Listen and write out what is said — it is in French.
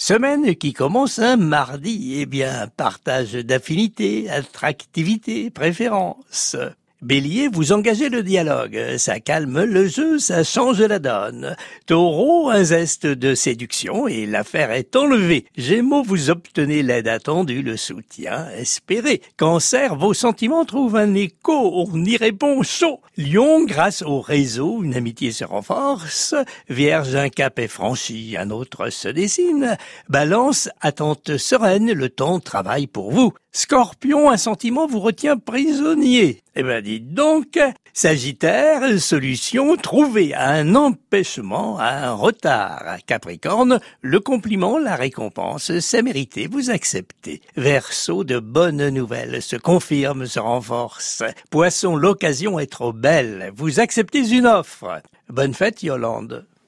Semaine qui commence un mardi, eh bien, partage d'affinités, attractivité, préférences. Bélier, vous engagez le dialogue, ça calme le jeu, ça change la donne. Taureau, un zeste de séduction et l'affaire est enlevée. Gémeaux, vous obtenez l'aide attendue, le soutien espéré. Cancer, vos sentiments trouvent un écho, on y répond chaud. Lion, grâce au réseau, une amitié se renforce. Vierge, un cap est franchi, un autre se dessine. Balance, attente sereine, le temps travaille pour vous. Scorpion, un sentiment vous retient prisonnier. Eh ben dites donc, Sagittaire, solution trouvée à un empêchement, à un retard. Capricorne, le compliment, la récompense, c'est mérité, vous acceptez. Verseau, de bonnes nouvelles se confirment, se renforcent. Poisson, l'occasion est trop belle, vous acceptez une offre. Bonne fête Yolande.